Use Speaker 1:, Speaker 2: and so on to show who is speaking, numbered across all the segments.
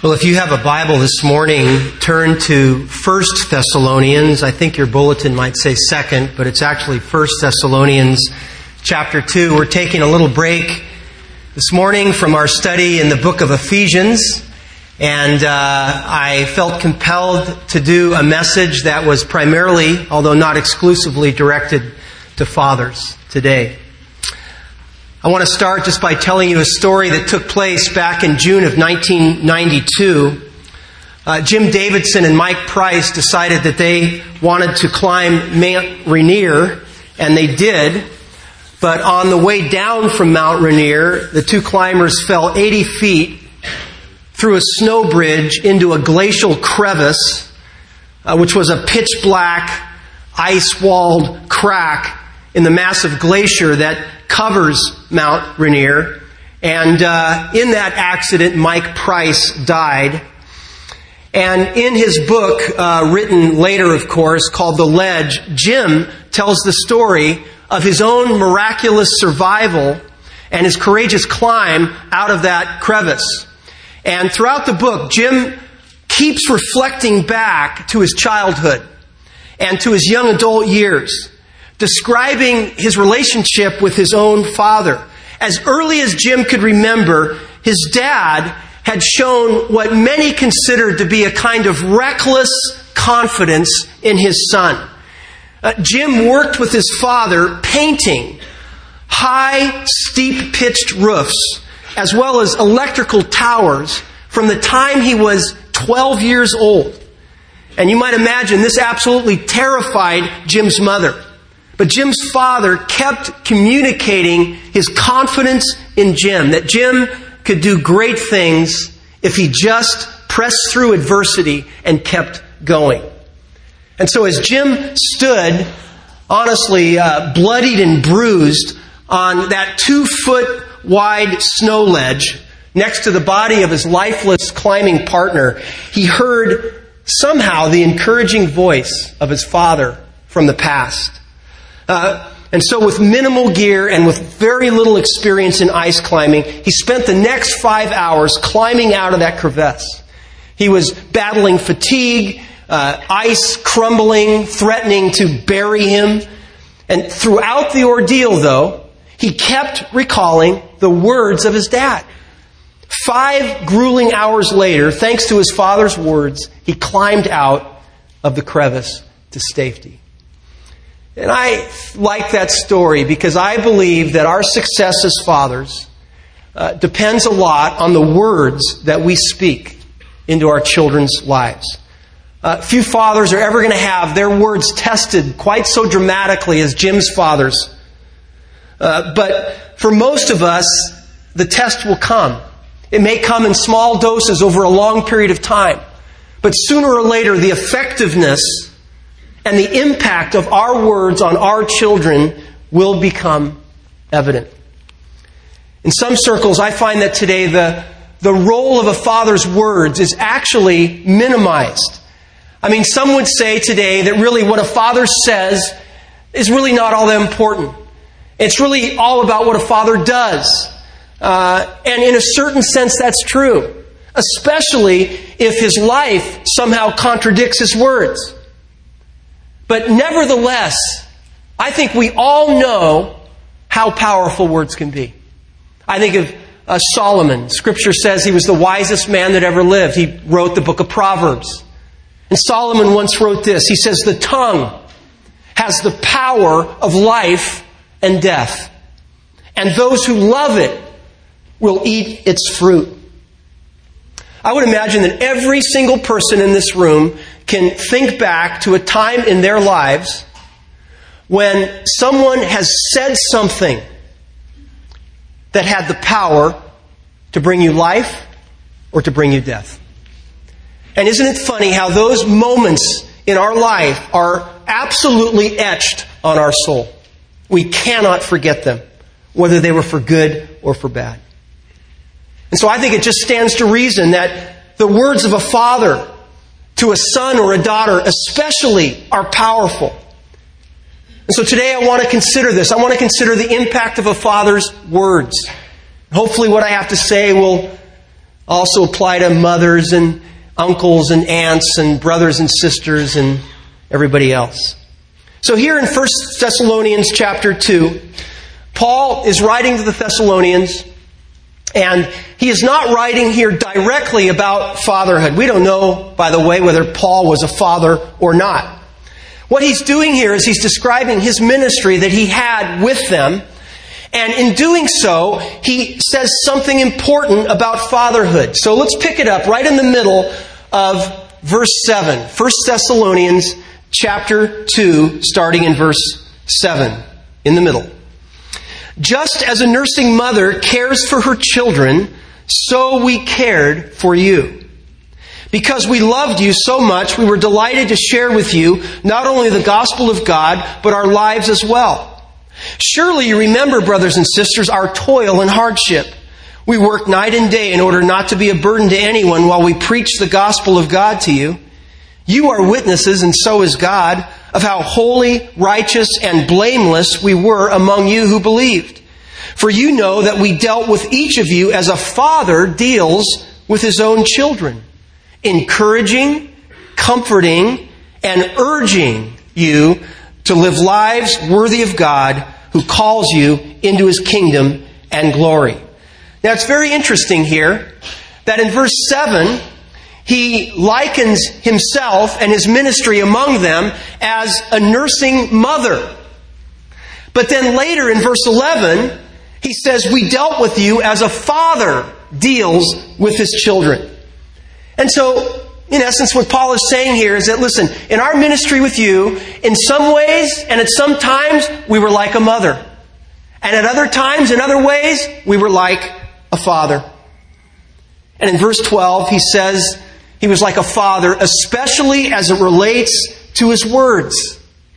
Speaker 1: Well, if you have a Bible this morning, turn to 1 Thessalonians. I think your bulletin might say 2nd, but it's actually 1 Thessalonians chapter 2. We're taking a little break this morning from our study in the book of Ephesians, and I felt compelled to do a message that was primarily, although not exclusively, directed to fathers today. I want to start just by telling you a story that took place back in June of 1992. Jim Davidson and Mike Price decided that they wanted to climb Mount Rainier, and they did. But on the way down from Mount Rainier, the two climbers fell 80 feet through a snow bridge into a glacial crevice, which was a pitch-black, ice-walled crack in the massive glacier that covers Mount Rainier. And in that accident, Mike Price died. And in his book, written later, of course, called The Ledge, Jim tells the story of his own miraculous survival and his courageous climb out of that crevice. And throughout the book, Jim keeps reflecting back to his childhood and to his young adult years, describing his relationship with his own father. As early as Jim could remember, his dad had shown what many considered to be a kind of reckless confidence in his son. Jim worked with his father painting high, steep-pitched roofs, as well as electrical towers, from the time he was 12 years old. And you might imagine this absolutely terrified Jim's mother. But Jim's father kept communicating his confidence in Jim, that Jim could do great things if he just pressed through adversity and kept going. And so as Jim stood, honestly, bloodied and bruised on that 2-foot wide snow ledge next to the body of his lifeless climbing partner, he heard somehow the encouraging voice of his father from the past. And so with minimal gear and with very little experience in ice climbing, he spent the next 5 hours climbing out of that crevasse. He was battling fatigue, ice crumbling, threatening to bury him. And throughout the ordeal, though, he kept recalling the words of his dad. 5 grueling hours later, thanks to his father's words, he climbed out of the crevice to safety. And I like that story because I believe that our success as fathers depends a lot on the words that we speak into our children's lives. Few fathers are ever going to have their words tested quite so dramatically as Jim's father's. But for most of us, the test will come. It may come in small doses over a long period of time. But sooner or later, the effectiveness and the impact of our words on our children will become evident. In some circles, I find that today the role of a father's words is actually minimized. I mean, some would say today that really what a father says is really not all that important. It's really all about what a father does. And in a certain sense, that's true. Especially if his life somehow contradicts his words. But nevertheless, I think we all know how powerful words can be. I think of Solomon. Scripture says he was the wisest man that ever lived. He wrote the book of Proverbs. And Solomon once wrote this. He says, "The tongue has the power of life and death, and those who love it will eat its fruit." I would imagine that every single person in this room can think back to a time in their lives when someone has said something that had the power to bring you life or to bring you death. And isn't it funny how those moments in our life are absolutely etched on our soul? We cannot forget them, whether they were for good or for bad. And so I think it just stands to reason that the words of a father to a son or a daughter especially are powerful. And so today I want to consider this. I want to consider the impact of a father's words. Hopefully what I have to say will Also apply to mothers and uncles and aunts and brothers and sisters and everybody else. So here in 1 Thessalonians chapter 2, Paul is writing to the Thessalonians, and he is not writing here directly about fatherhood. We don't know, by the way, whether Paul was a father or not. What he's doing here is he's describing his ministry that he had with them. And in doing so, he says something important about fatherhood. So let's pick it up right in the middle of verse 7. 1 Thessalonians chapter 2, starting in verse 7. In the middle. Just as a nursing mother cares for her children, so we cared for you. Because we loved you so much, we were delighted to share with you not only the gospel of God, but our lives as well. Surely you remember, brothers and sisters, our toil and hardship. We work night and day in order not to be a burden to anyone while we preach the gospel of God to you. You are witnesses, and so is God, of how holy, righteous, and blameless we were among you who believed. For you know that we dealt with each of you as a father deals with his own children, encouraging, comforting, and urging you to live lives worthy of God who calls you into his kingdom and glory. Now it's very interesting here that in verse 7, he likens himself and his ministry among them as a nursing mother. But then later in verse 11, he says, we dealt with you as a father deals with his children. And so, in essence, what Paul is saying here is that, listen, in our ministry with you, in some ways and at some times, we were like a mother. And at other times, in other ways, we were like a father. And in verse 12, he says he was like a father, especially as it relates to his words.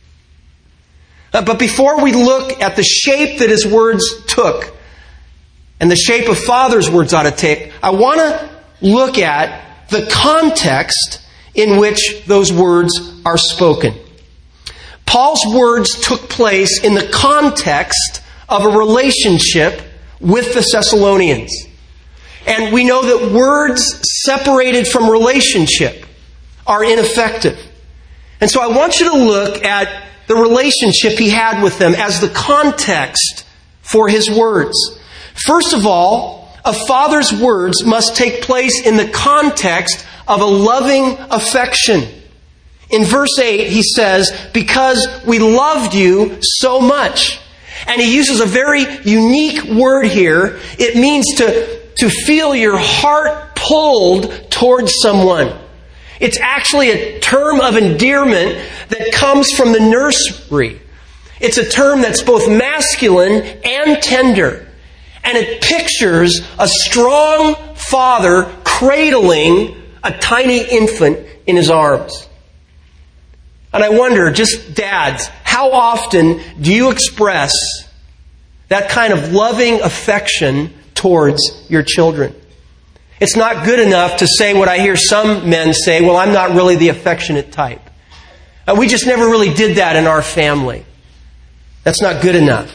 Speaker 1: But before we look at the shape that his words took, and the shape a father's words ought to take, I want to look at the context in which those words are spoken. Paul's words took place in the context of a relationship with the Thessalonians. And we know that words separated from relationship are ineffective. And so I want you to look at the relationship he had with them as the context for his words. First of all, a father's words must take place in the context of a loving affection. In verse 8, he says, because we loved you so much. And he uses a very unique word here. It means to feel your heart pulled towards someone. It's actually a term of endearment that comes from the nursery. It's a term that's both masculine and tender. And it pictures a strong father cradling a tiny infant in his arms. And I wonder, just dads, how often do you express that kind of loving affection towards your children? It's not good enough to say what I hear some men say, well, I'm not really the affectionate type. We just never really did that in our family. That's not good enough.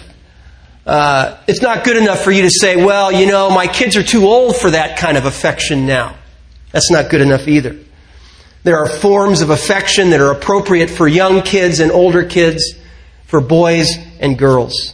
Speaker 1: It's not good enough for you to say, well, you know, my kids are too old for that kind of affection now. That's not good enough either. There are forms of affection that are appropriate for young kids and older kids, for boys and girls.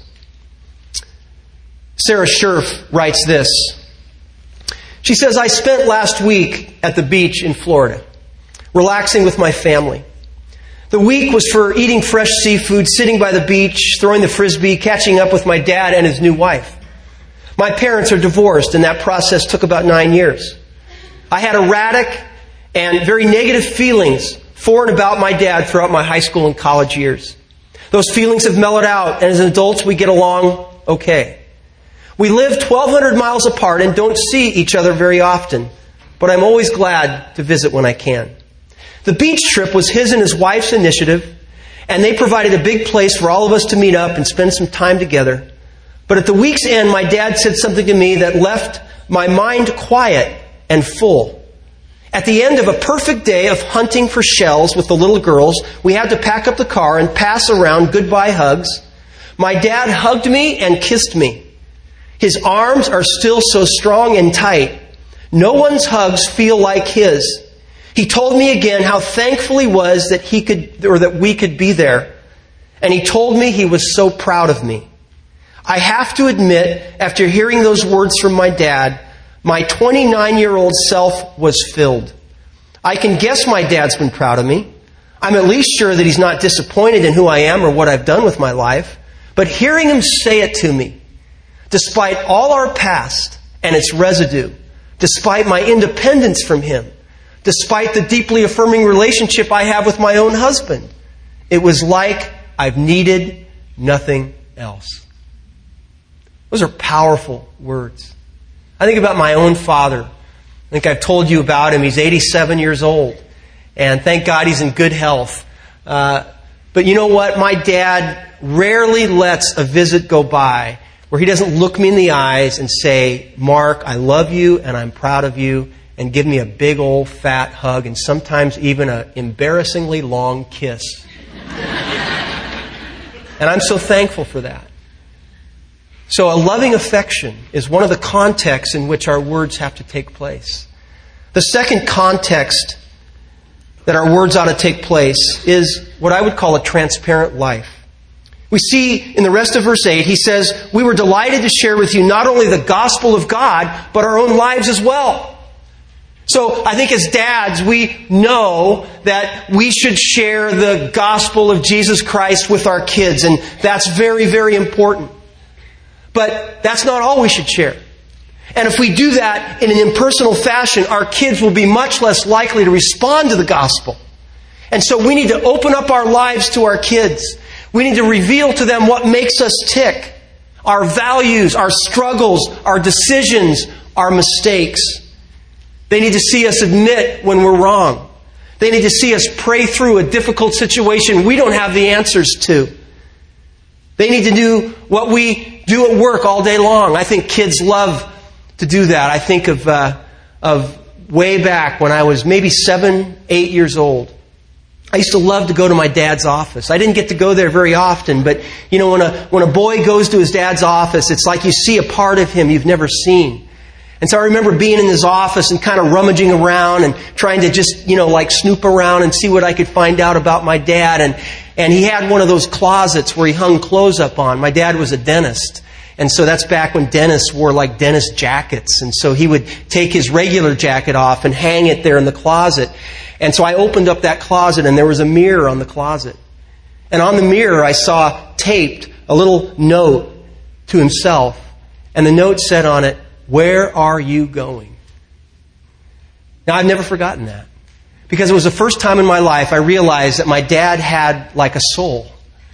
Speaker 1: Sarah Scherf writes this. She says, I spent last week at the beach in Florida, relaxing with my family. The week was for eating fresh seafood, sitting by the beach, throwing the frisbee, catching up with my dad and his new wife. My parents are divorced, and that process took about 9 years. I had erratic and very negative feelings for and about my dad throughout my high school and college years. Those feelings have mellowed out, and as adults we get along okay. We live 1,200 miles apart and don't see each other very often, but I'm always glad to visit when I can. The beach trip was his and his wife's initiative, and they provided a big place for all of us to meet up and spend some time together. But at the week's end, my dad said something to me that left my mind quiet and full. At the end of a perfect day of hunting for shells with the little girls, we had to pack up the car and pass around goodbye hugs. My dad hugged me and kissed me. His arms are still so strong and tight. No one's hugs feel like his. He told me again how thankful he was that we could be there. And he told me he was so proud of me. I have to admit, after hearing those words from my dad, my 29-year-old self was filled. I can guess my dad's been proud of me. I'm at least sure that he's not disappointed in who I am or what I've done with my life. But hearing him say it to me, despite all our past and its residue, despite my independence from him, despite the deeply affirming relationship I have with my own husband, it was like I've needed nothing else. Those are powerful words. I think about my own father. I think I've told you about him. He's 87 years old. And thank God he's in good health. But you know what? My dad rarely lets a visit go by where he doesn't look me in the eyes and say, Mark, I love you and I'm proud of you, and give me a big old fat hug and sometimes even an embarrassingly long kiss. And I'm so thankful for that. So a loving affection is one of the contexts in which our words have to take place. The second context that our words ought to take place is what I would call a transparent life. We see in the rest of verse 8, he says, we were delighted to share with you not only the gospel of God, but our own lives as well. So I think as dads, we know that we should share the gospel of Jesus Christ with our kids, and that's very, very important. But that's not all we should share. And if we do that in an impersonal fashion, our kids will be much less likely to respond to the gospel. And so we need to open up our lives to our kids. We need to reveal to them what makes us tick. Our values, our struggles, our decisions, our mistakes. They need to see us admit when we're wrong. They need to see us pray through a difficult situation we don't have the answers to. They need to do what we do at work all day long. I think kids love to do that. I think of way back when I was maybe 7, 8 years old. I used to love to go to my dad's office. I didn't get to go there very often, but you know, when a boy goes to his dad's office, it's like you see a part of him you've never seen. And so I remember being in his office and kind of rummaging around and trying to just, like snoop around and see what I could find out about my dad. And he had one of those closets where he hung clothes up on. My dad was a dentist. And so that's back when dentists wore like dentist jackets. And so he would take his regular jacket off and hang it there in the closet. And so I opened up that closet and there was a mirror on the closet. And on the mirror I saw taped a little note to himself. And the note said on it, "Where are you going?" Now I've never forgotten that. Because it was the first time in my life I realized that my dad had like a soul.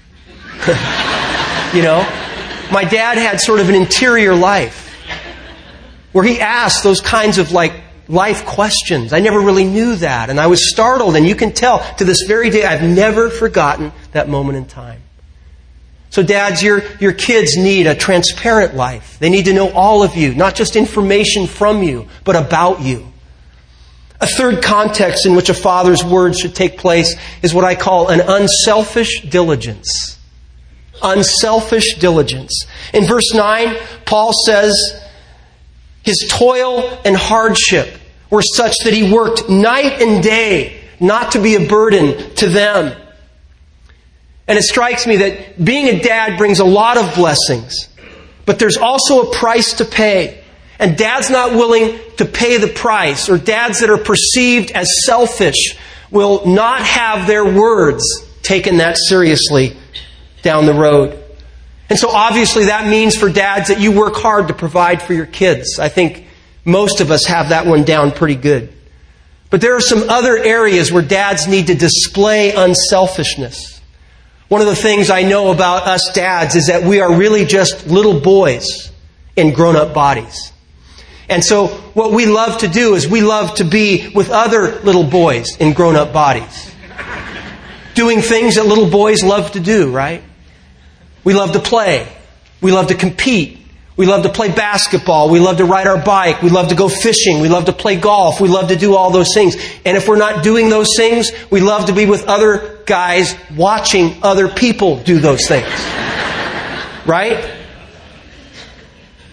Speaker 1: My dad had sort of an interior life where he asked those kinds of life questions. I never really knew that. And I was startled, and you can tell to this very day I've never forgotten that moment in time. So dads, your kids need a transparent life. They need to know all of you, not just information from you, but about you. A third context in which a father's words should take place is what I call an unselfish diligence. Unselfish diligence. In verse 9, Paul says his toil and hardship were such that he worked night and day not to be a burden to them. And it strikes me that being a dad brings a lot of blessings, but there's also a price to pay. And dads not willing to pay the price, or dads that are perceived as selfish, will not have their words taken that seriously down the road. And so obviously that means for dads that you work hard to provide for your kids. I think most of us have that one down pretty good. But there are some other areas where dads need to display unselfishness. One of the things I know about us dads is that we are really just little boys in grown-up bodies. And so what we love to do is we love to be with other little boys in grown-up bodies. Doing things that little boys love to do, right? We love to play. We love to compete. We love to play basketball. We love to ride our bike. We love to go fishing. We love to play golf. We love to do all those things. And if we're not doing those things, we love to be with other guys watching other people do those things. Right?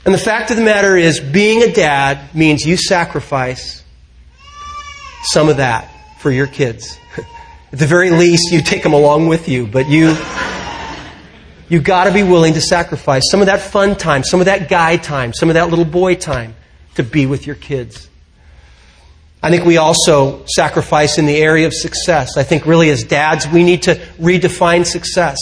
Speaker 1: And the fact of the matter is, being a dad means you sacrifice some of that for your kids. At the very least, you take them along with you, but you got to be willing to sacrifice some of that fun time, some of that guy time, some of that little boy time to be with your kids. I think we also sacrifice in the area of success. I think really as dads, we need to redefine success.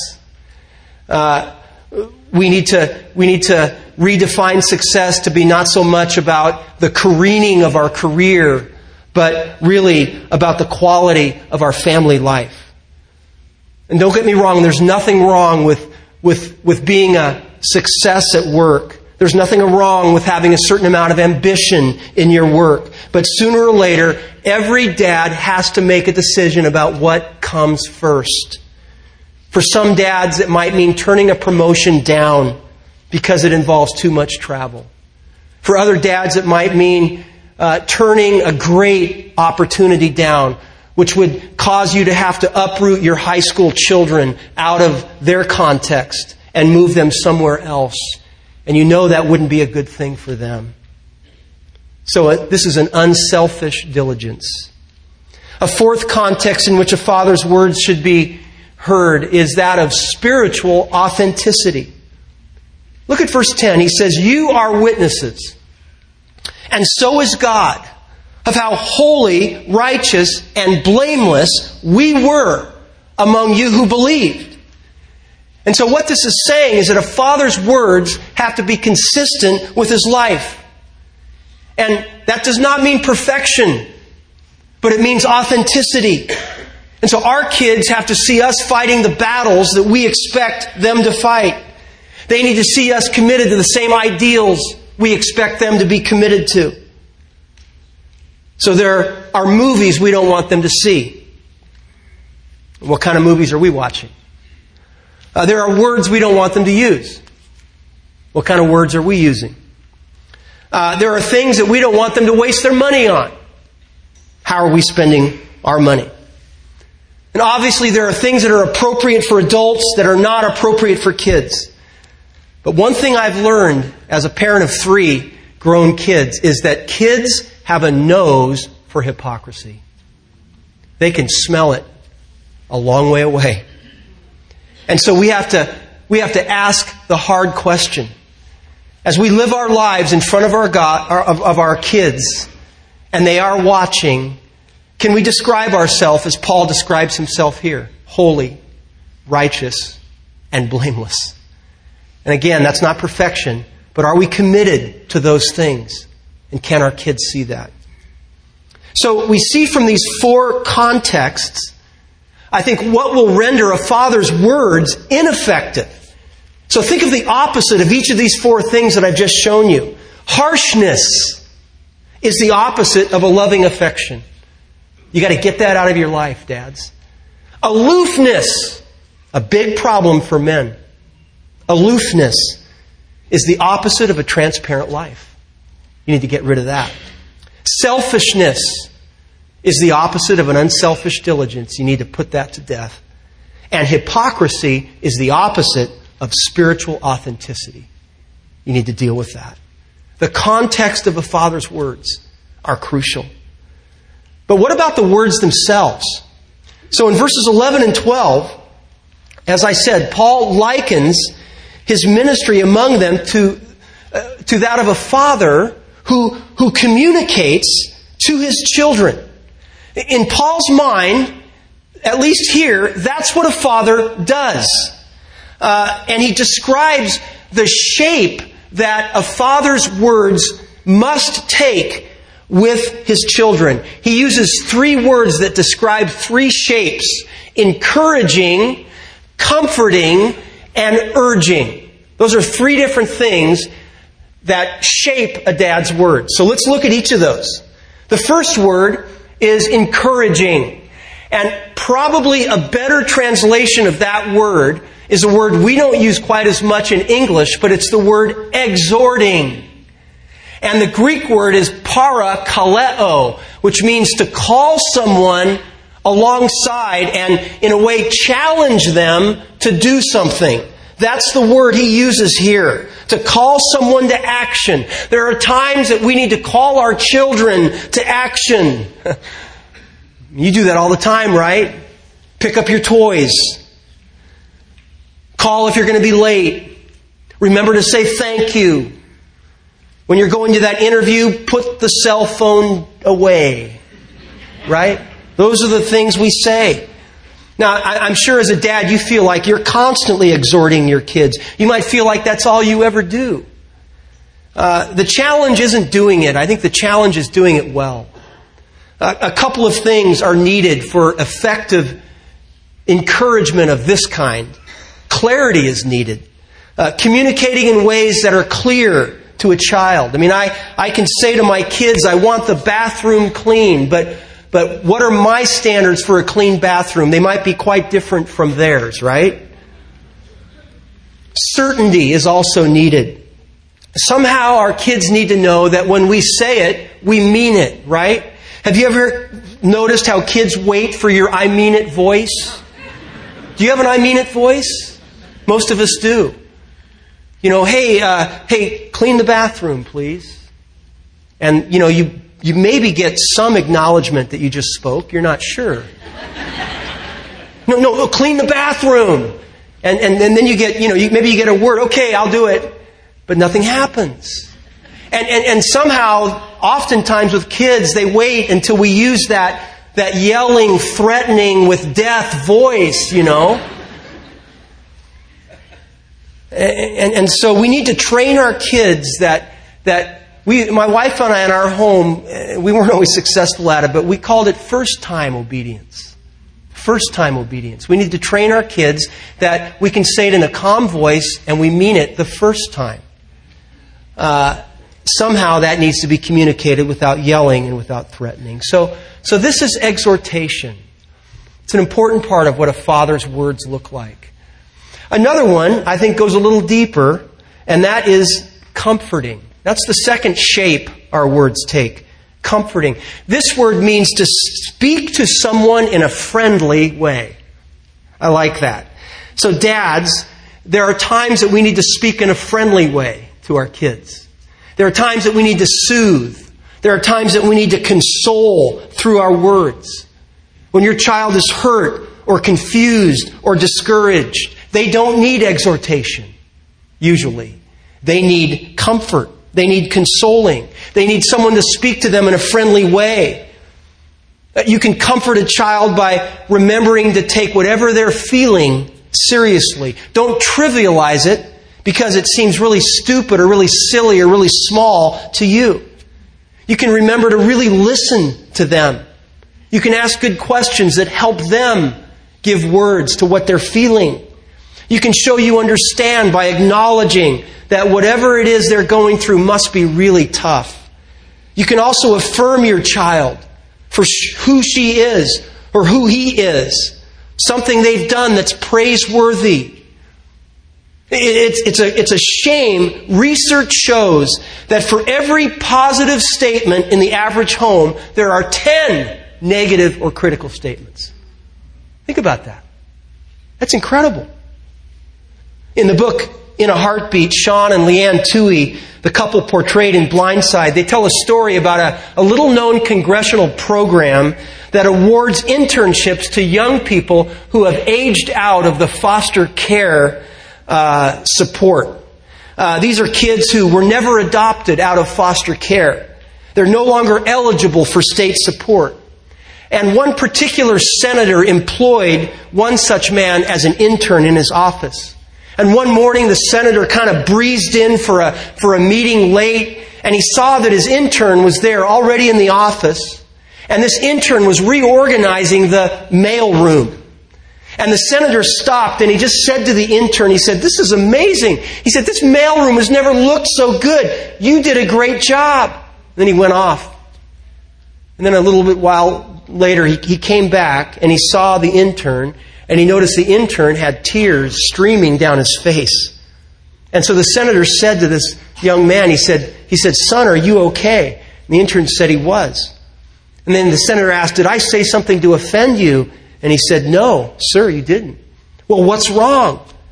Speaker 1: We need to redefine success to be not so much about the careening of our career, but really about the quality of our family life. And don't get me wrong, there's nothing wrong with being a success at work. There's nothing wrong with having a certain amount of ambition in your work. But sooner or later, every dad has to make a decision about what comes first. For some dads, it might mean turning a promotion down because it involves too much travel. For other dads, it might mean turning a great opportunity down, which would cause you to have to uproot your high school children out of their context and move them somewhere else. And you know that wouldn't be a good thing for them. So this is an unselfish diligence. A fourth context in which a father's words should be heard is that of spiritual authenticity. Look at verse 10. He says, "You are witnesses, and so is God, of how holy, righteous, and blameless we were among you who believed." And so what this is saying is that a father's words have to be consistent with his life. And that does not mean perfection, but it means authenticity. And so our kids have to see us fighting the battles that we expect them to fight. They need to see us committed to the same ideals we expect them to be committed to. So there are movies we don't want them to see. What kind of movies are we watching? There are words we don't want them to use. What kind of words are we using? There are things that we don't want them to waste their money on. How are we spending our money? And obviously there are things that are appropriate for adults that are not appropriate for kids. But one thing I've learned as a parent of 3 grown kids is that kids have a nose for hypocrisy. They can smell it a long way away. And so we have to ask the hard question. As we live our lives in front of our kids, and they are watching, can we describe ourselves as Paul describes himself here? Holy, righteous, and blameless. And again, that's not perfection, but are we committed to those things? And can our kids see that? So we see from these 4 contexts, I think, what will render a father's words ineffective. So think of the opposite of each of these 4 things that I've just shown you. Harshness is the opposite of a loving affection. You got to get that out of your life, dads. Aloofness, a big problem for men. Aloofness is the opposite of a transparent life. You need to get rid of that. Selfishness is the opposite of an unselfish diligence. You need to put that to death. And hypocrisy is the opposite of spiritual authenticity. You need to deal with that. The context of a father's words are crucial. But what about the words themselves? So in verses 11 and 12, as I said, Paul likens his ministry among them to that of a father who communicates to his children. In Paul's mind, at least here, that's what a father does. And he describes the shape that a father's words must take with his children. He uses 3 words that describe 3 shapes: encouraging, comforting, and urging. Those are 3 different things that shape a dad's words. So let's look at each of those. The first word is encouraging. And probably a better translation of that word is a word we don't use quite as much in English, but it's the word exhorting. And the Greek word is parakaleo, which means to call someone alongside and in a way challenge them to do something. That's the word he uses here, to call someone to action. There are times that we need to call our children to action. You do that all the time, right? Pick up your toys. Call if you're going to be late. Remember to say thank you. When you're going to that interview, put the cell phone away. Right? Those are the things we say. Now, I'm sure as a dad, you feel like you're constantly exhorting your kids. You might feel like that's all you ever do. The challenge isn't doing it. I think the challenge is doing it well. A couple of things are needed for effective encouragement of this kind. Clarity is needed. Communicating in ways that are clear to a child. I mean, I can say to my kids, I want the bathroom clean, but what are my standards for a clean bathroom? They might be quite different from theirs, right? Certainty is also needed. Somehow our kids need to know that when we say it, we mean it, right? Have you ever noticed how kids wait for your I mean it voice? Do you have an I mean it voice? Most of us do. You know, hey, clean the bathroom, please. And, you maybe get some acknowledgement that you just spoke. You're not sure. No, clean the bathroom. And then you get, maybe you get a word. Okay, I'll do it. But nothing happens. And somehow, oftentimes with kids, they wait until we use that yelling, threatening with death voice, And so we need to train our kids that my wife and I in our home, we weren't always successful at it, but we called it first-time obedience. First-time obedience. We need to train our kids that we can say it in a calm voice and we mean it the first time. Somehow that needs to be communicated without yelling and without threatening. So this is exhortation. It's an important part of what a father's words look like. Another one, I think, goes a little deeper, and that is comforting. That's the second shape our words take. Comforting. This word means to speak to someone in a friendly way. I like that. So dads, there are times that we need to speak in a friendly way to our kids. There are times that we need to soothe. There are times that we need to console through our words. When your child is hurt or confused or discouraged, they don't need exhortation, usually. They need comfort. They need consoling. They need someone to speak to them in a friendly way. You can comfort a child by remembering to take whatever they're feeling seriously. Don't trivialize it because it seems really stupid or really silly or really small to you. You can remember to really listen to them. You can ask good questions that help them give words to what they're feeling. You can show you understand by acknowledging that whatever it is they're going through must be really tough. You can also affirm your child for who she is or who he is. Something they've done that's praiseworthy. It's a shame. Research shows that for every positive statement in the average home, there are 10 negative or critical statements. Think about that. That's incredible. In the book, In a Heartbeat, Sean and Leanne Toohey, the couple portrayed in Blindside, they tell a story about a little-known congressional program that awards internships to young people who have aged out of the foster care support. These are kids who were never adopted out of foster care. They're no longer eligible for state support. And one particular senator employed one such man as an intern in his office. And one morning the senator kind of breezed in for a meeting late, and he saw that his intern was there already in the office. And this intern was reorganizing the mail room. And the senator stopped and he just said to the intern, he said, "This is amazing." He said, "This mail room has never looked so good. You did a great job." Then he went off. And then a little bit while later, he came back and he saw the intern, and he noticed the intern had tears streaming down his face. And so the senator said to this young man, he said, "Son, are you okay?" And the intern said he was. And then the senator asked, "Did I say something to offend you?" And he said, "No, sir, you didn't." "Well, what's wrong?"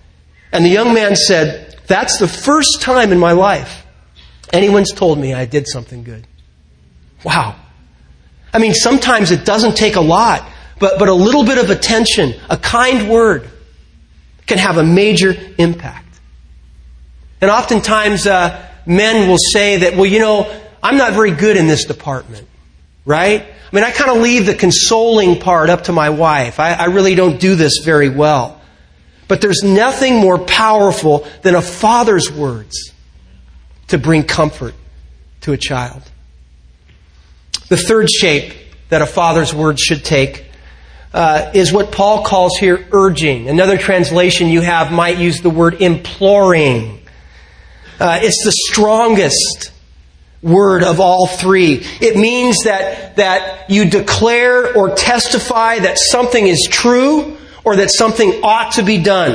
Speaker 1: And the young man said, "That's the first time in my life anyone's told me I did something good." Wow. I mean, sometimes it doesn't take a lot, but a little bit of attention, a kind word, can have a major impact. And oftentimes, men will say that, "Well, you know, I'm not very good in this department." Right? I mean, I kind of leave the consoling part up to my wife. I really don't do this very well. But there's nothing more powerful than a father's words to bring comfort to a child. The third shape that a father's words should take is what Paul calls here urging. Another translation you have might use the word imploring. It's the strongest word of all three. It means that you declare or testify that something is true or that something ought to be done.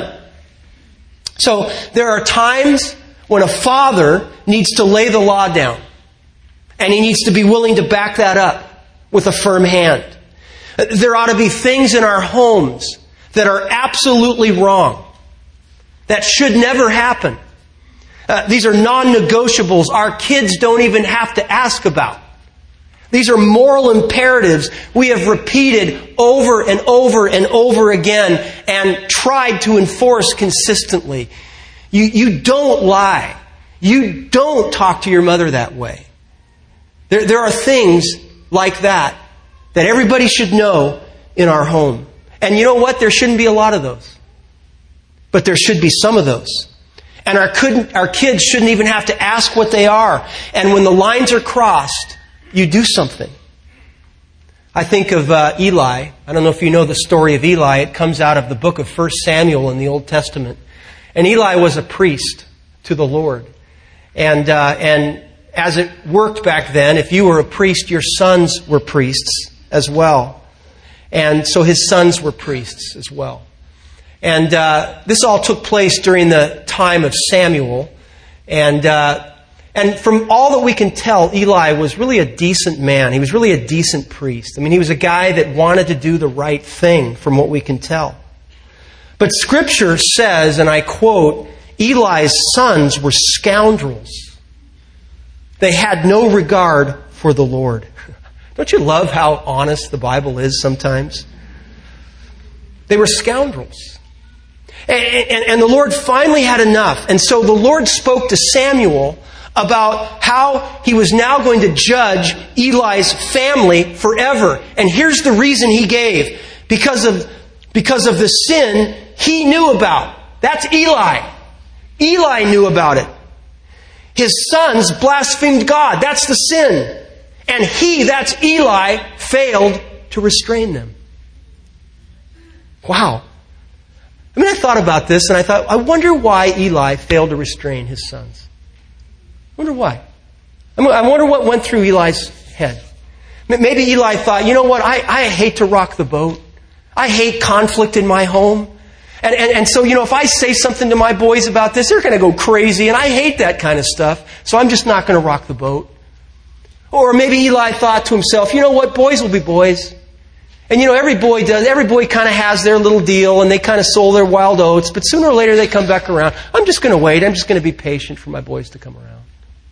Speaker 1: So there are times when a father needs to lay the law down, and he needs to be willing to back that up with a firm hand. There ought to be things in our homes that are absolutely wrong, that should never happen. These are non-negotiables our kids don't even have to ask about. These are moral imperatives we have repeated over and over and over again and tried to enforce consistently. You don't lie. You don't talk to your mother that way. There are things like that everybody should know in our home. And you know what? There shouldn't be a lot of those. But there should be some of those. And our kids shouldn't even have to ask what they are. And when the lines are crossed, you do something. I think of Eli. I don't know if you know the story of Eli. It comes out of the book of 1 Samuel in the Old Testament. And Eli was a priest to the Lord. And as it worked back then, if you were a priest, your sons were priests as well. And so his sons were priests as well. And this all took place during the time of Samuel. And from all that we can tell, Eli was really a decent man. He was really a decent priest. I mean, he was a guy that wanted to do the right thing, from what we can tell. But Scripture says, and I quote, Eli's sons were scoundrels. They had no regard for the Lord. Don't you love how honest the Bible is sometimes? They were scoundrels. And the Lord finally had enough. And so the Lord spoke to Samuel about how he was now going to judge Eli's family forever. And here's the reason he gave. Because of the sin he knew about. That's Eli. Eli knew about it. His sons blasphemed God. That's the sin. And that's Eli, failed to restrain them. Wow. I mean, I thought about this and I thought, I wonder why Eli failed to restrain his sons. I wonder why. I wonder what went through Eli's head. Maybe Eli thought, you know what, I hate to rock the boat. I hate conflict in my home. And so, if I say something to my boys about this, they're going to go crazy, and I hate that kind of stuff, so I'm just not going to rock the boat. Or maybe Eli thought to himself, you know what, boys will be boys. And every boy kind of has their little deal, and they kind of sow their wild oats, but sooner or later they come back around. I'm just going to wait. I'm just going to be patient for my boys to come around.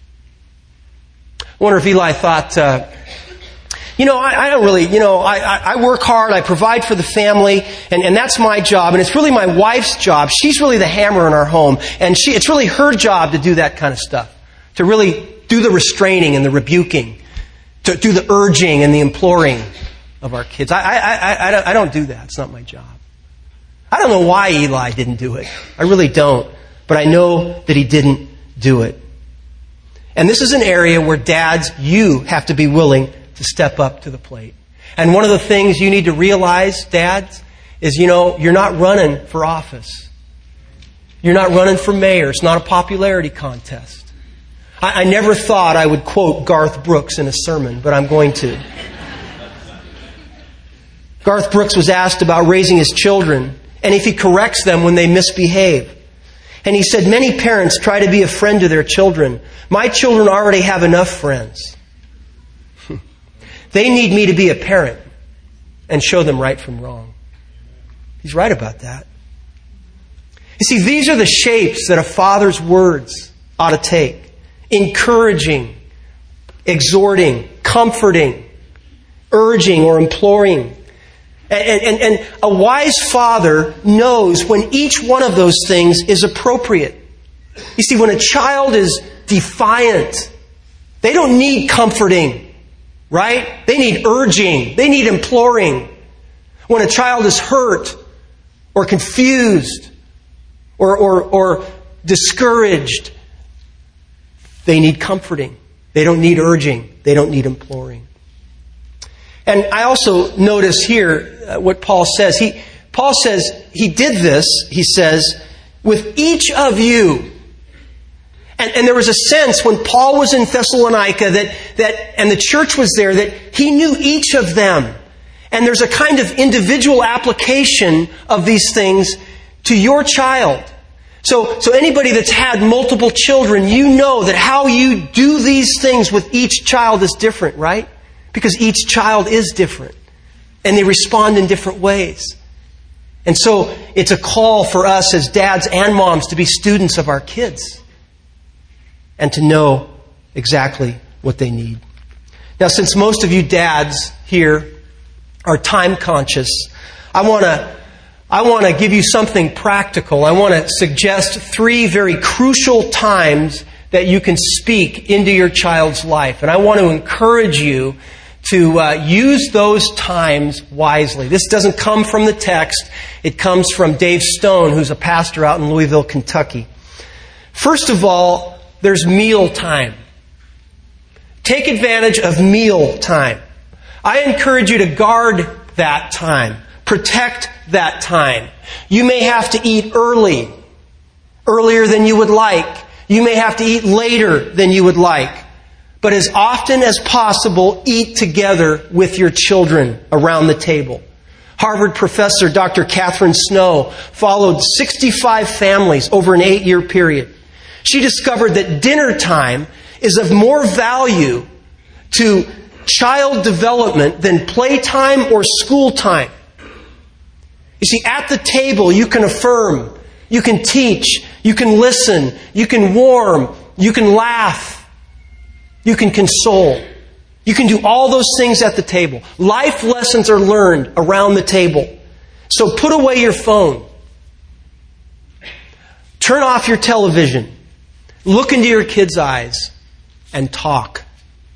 Speaker 1: I wonder if Eli thought, I don't really, I work hard, I provide for the family, and that's my job, and it's really my wife's job. She's really the hammer in our home, and it's really her job to do that kind of stuff, to really do the restraining and the rebuking, to do the urging and the imploring of our kids. I don't do that. It's not my job. I don't know why Eli didn't do it. I really don't. But I know that he didn't do it. And this is an area where dads, you have to be willing to step up to the plate. And one of the things you need to realize, dads, is, you're not running for office. You're not running for mayor. It's not a popularity contest. I never thought I would quote Garth Brooks in a sermon, but I'm going to. Garth Brooks was asked about raising his children and if he corrects them when they misbehave. And he said, many parents try to be a friend to their children. My children already have enough friends. They need me to be a parent and show them right from wrong. He's right about that. You see, these are the shapes that a father's words ought to take. Encouraging, exhorting, comforting, urging or imploring. And a wise father knows when each one of those things is appropriate. You see, when a child is defiant, they don't need comforting, right? They need urging. They need imploring. When a child is hurt or confused or discouraged, they need comforting. They don't need urging. They don't need imploring. And I also notice here what Paul says. Paul says he did this, he says, with each of you. And there was a sense when Paul was in Thessalonica and the church was there that he knew each of them. And there's a kind of individual application of these things to your child. So anybody that's had multiple children, you know that how you do these things with each child is different, right? Because each child is different. And they respond in different ways. And so it's a call for us as dads and moms to be students of our kids. And to know exactly what they need. Now, since most of you dads here are time conscious, I want to give you something practical. I want to suggest 3 very crucial times that you can speak into your child's life. And I want to encourage you to use those times wisely. This doesn't come from the text. It comes from Dave Stone, who's a pastor out in Louisville, Kentucky. First of all, there's meal time. Take advantage of meal time. I encourage you to guard that time. Protect that time. You may have to eat earlier than you would like. You may have to eat later than you would like. But as often as possible, eat together with your children around the table. Harvard professor Dr. Catherine Snow followed 65 families over an 8-year period. She discovered that dinner time is of more value to child development than playtime or school time. You see, at the table you can affirm, you can teach, you can listen, you can warm, you can laugh, you can console. You can do all those things at the table. Life lessons are learned around the table. So put away your phone. Turn off your television. Look into your kids' eyes and talk.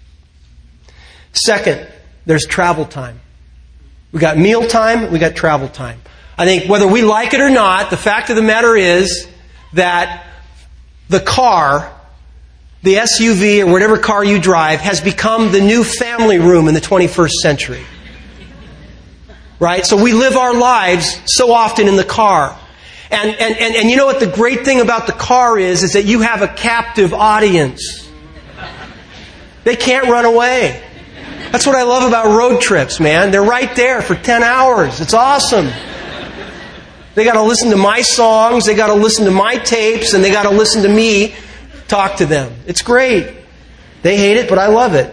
Speaker 1: Second, there's travel time. We got meal time, we got travel time. I think whether we like it or not, the fact of the matter is that the car, the SUV or whatever car you drive, has become the new family room in the 21st century. Right? So we live our lives so often in the car. And you know what the great thing about the car is that you have a captive audience. They can't run away. That's what I love about road trips, man. They're right there for 10 hours. It's awesome. They got to listen to my songs, they got to listen to my tapes, and they got to listen to me talk to them. It's great. They hate it, but I love it.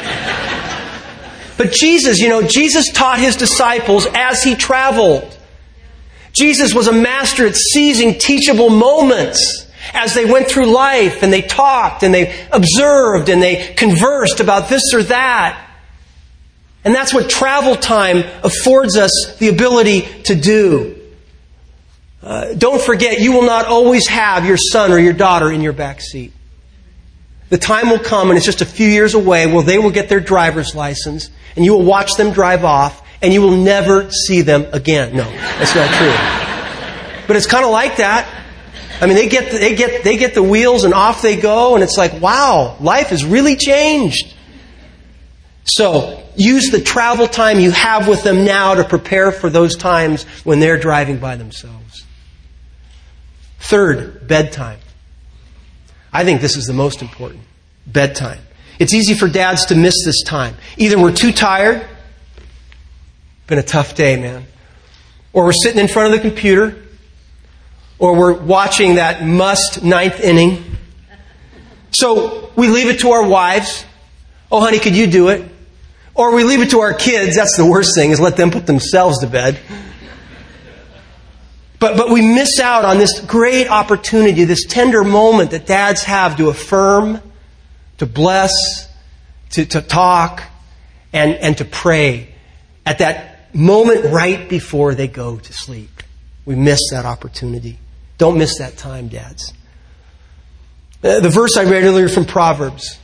Speaker 1: But Jesus taught His disciples as He traveled. Jesus was a master at seizing teachable moments as they went through life and they talked and they observed and they conversed about this or that. And that's what travel time affords us the ability to do. Don't forget, you will not always have your son or your daughter in your back seat. The time will come, and it's just a few years away, where they will get their driver's license and you will watch them drive off. And you will never see them again. No, that's not true. But it's kind of like that. I mean, they get the wheels and off they go, and it's like, wow, life has really changed. So use the travel time you have with them now to prepare for those times when they're driving by themselves. Third, bedtime. I think this is the most important. Bedtime. It's easy for dads to miss this time. Either we're too tired. Been a tough day, man. Or we're sitting in front of the computer. Or we're watching that must 9th inning. So we leave it to our wives. Oh, honey, could you do it? Or we leave it to our kids. That's the worst thing, is let them put themselves to bed. But we miss out on this great opportunity, this tender moment that dads have to affirm, to bless, to talk, and to pray at that moment right before they go to sleep. We miss that opportunity. Don't miss that time, dads. The verse I read earlier from Proverbs,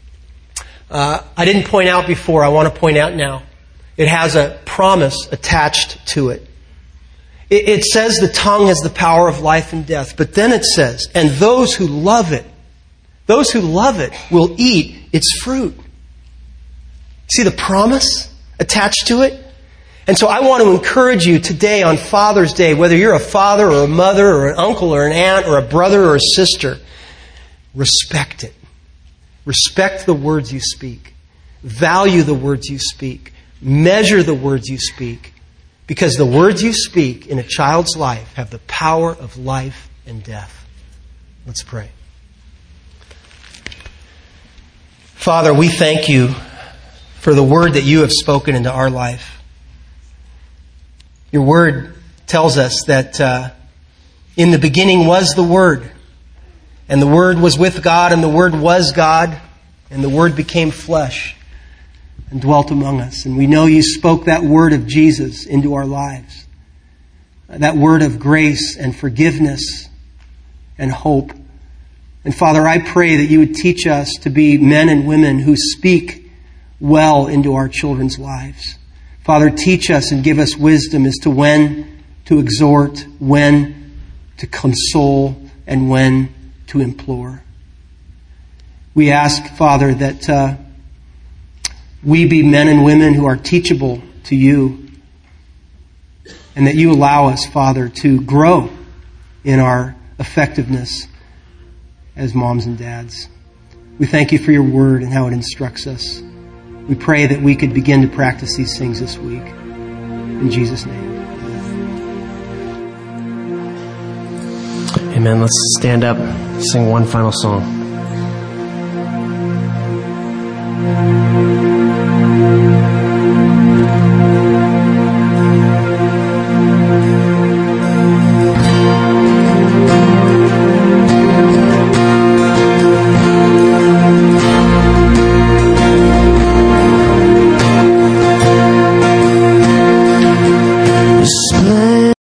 Speaker 1: I didn't point out before, I want to point out now. It has a promise attached to it. It says the tongue has the power of life and death, but then it says, and those who love it will eat its fruit. See the promise attached to it? And so I want to encourage you today on Father's Day, whether you're a father or a mother or an uncle or an aunt or a brother or a sister, respect it. Respect the words you speak. Value the words you speak. Measure the words you speak. Because the words you speak in a child's life have the power of life and death. Let's pray. Father, we thank you for the word that you have spoken into our life. Your word tells us that in the beginning was the Word, and the Word was with God, and the Word was God, and the Word became flesh and dwelt among us. And we know you spoke that word of Jesus into our lives. That word of grace and forgiveness and hope. And Father, I pray that you would teach us to be men and women who speak well into our children's lives. Father, teach us and give us wisdom as to when to exhort, when to console, and when to implore. We ask, Father, that we be men and women who are teachable to you, and that you allow us, Father, to grow in our effectiveness as moms and dads. We thank you for your word and how it instructs us. We pray that we could begin to practice these things this week. In Jesus' name.
Speaker 2: Amen. Let's stand up, sing one final song.